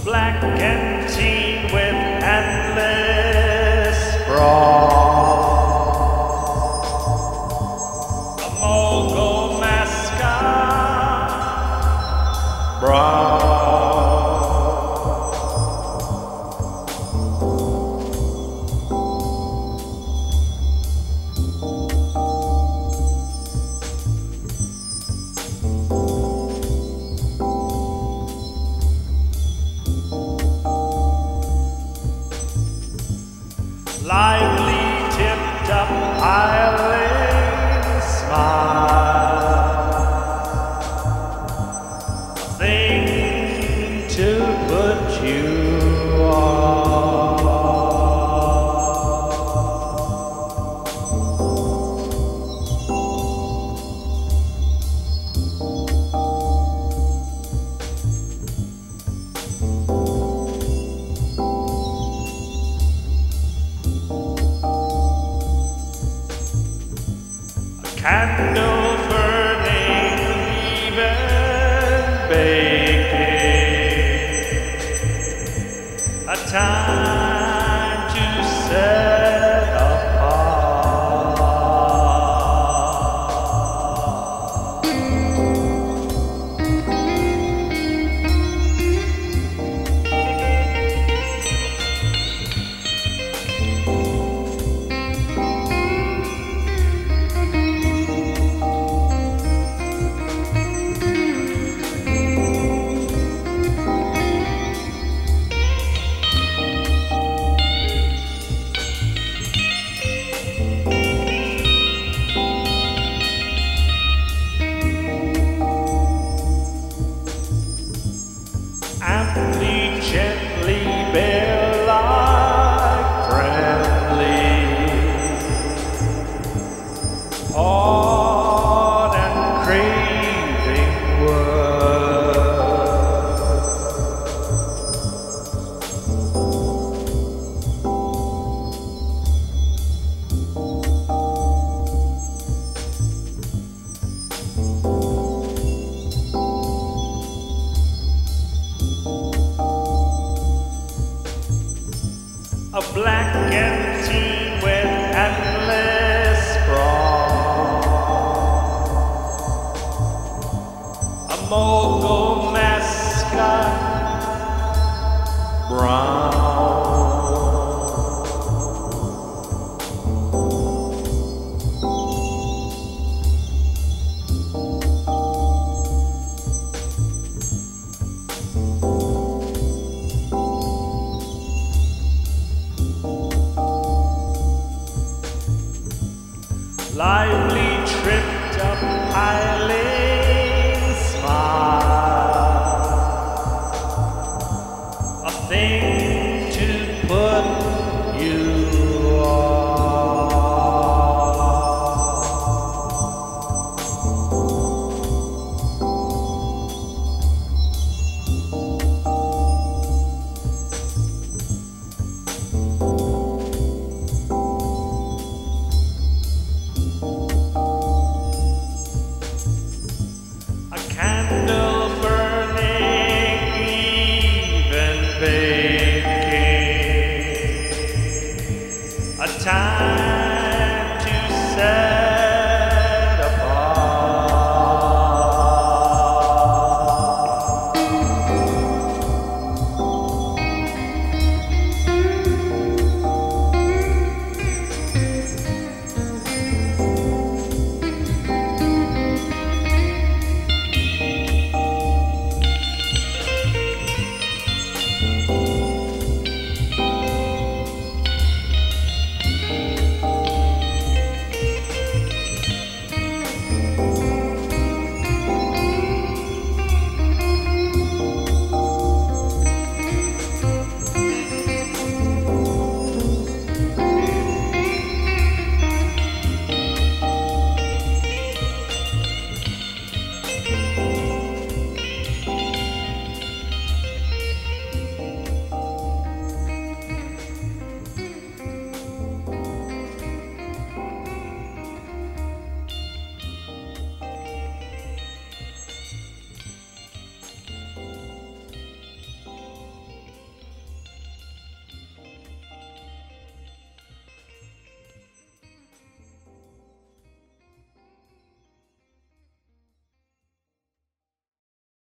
black canteen with endless brawl, a mogul mascot, brawl. Lively, tipped up, island smile, a thing to put you on. Candle burning, even baking, a time to set apart. Amply, gently, bear-like, friendly, odd and craving a black canteen with endless brawl, a mogul mascot, brown. Lively, tripped up, highly smile, a thing to put you on. Candle burning, even baking, a time